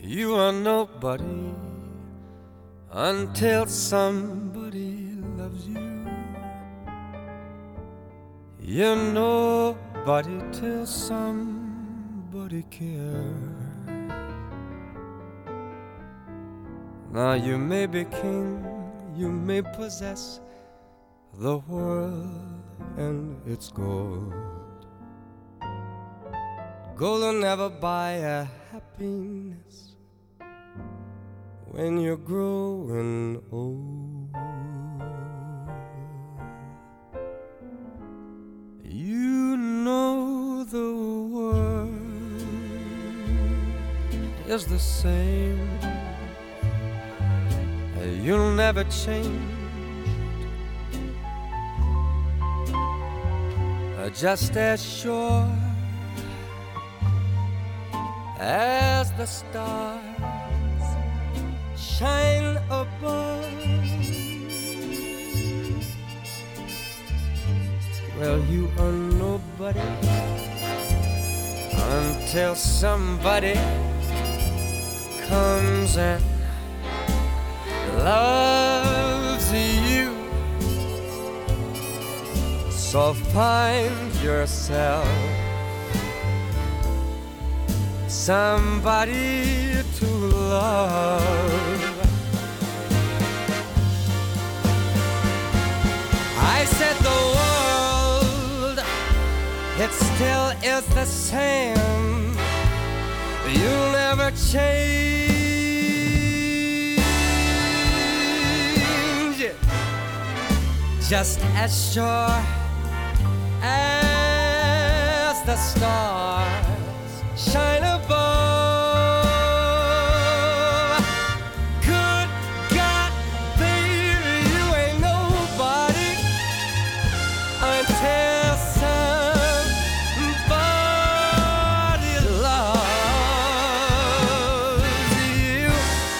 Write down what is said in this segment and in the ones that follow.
You are nobody until somebody loves you. You're nobody till somebody cares. Now you may be king, you may possess the world and its gold. Gold will never buy a happiness when you're growing old. You know the world is the same. You'll never change, just as sure as the stars shine above. Well, you are nobody until somebody comes and loves you. So find yourself somebody to love. I said the world, it still is the same. You'll never change. Just as sure as the stars shine above. Good God, baby, you ain't nobody until somebody loves you.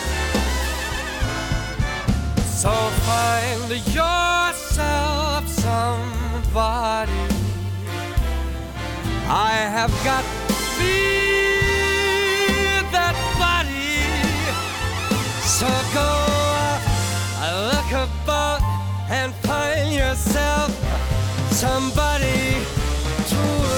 So find yourself somebody. I have got that body. So go look about and find yourself somebody to